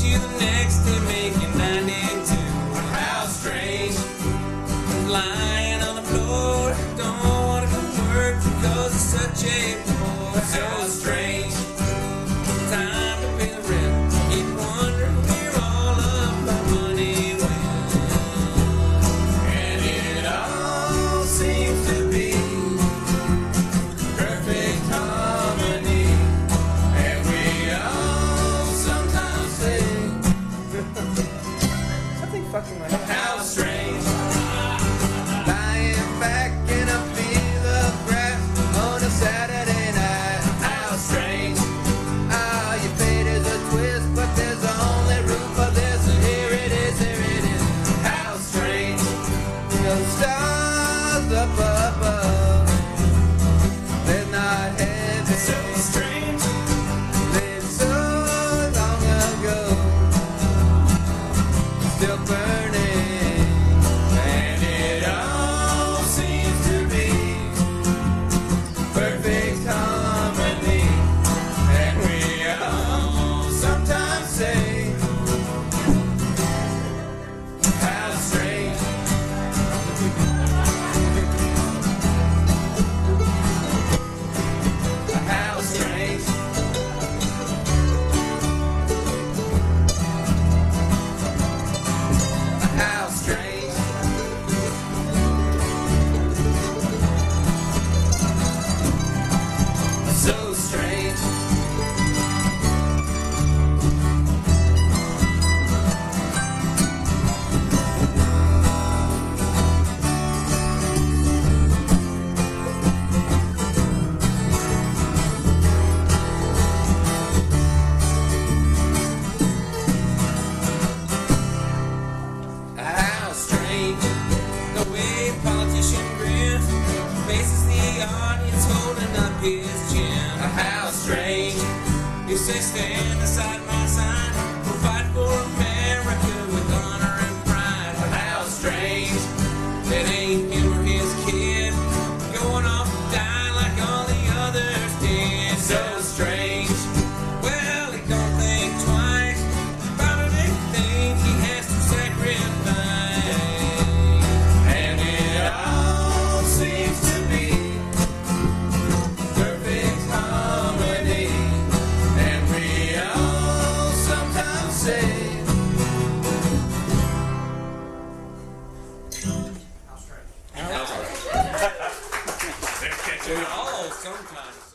to the next to making 92. How strange. Lying on the floor, don't want to come to work because it's such a bore. So strange. Time to pay the rent. Keep wondering where all of my money went. And it all seems to be perfect harmony. And we all sometimes say something fucking like that. How strange. Lying back in a field of grass on a Saturday night. How strange. Ah, your fate is a twist, but there's only room for this, and here it is, here it is. How strange. No stars up above. They're not heavy. So strange. Lived so long ago. Still burning. And it all seems to be perfect harmony. And we all sometimes say, how strange. How strange. How strange. So strange. How strange. The way a politician grins, faces the audience holding up his chin. How strange. You say stand aside my sign, we'll fight for America with honor and pride. How strange. That ain't him or his kid going off to die like all the others did. So strange. Well, he don't think twice about anything he has to sacrifice. And it all seems to be perfect harmony. And we all sometimes say, how strange. We all sometimes say.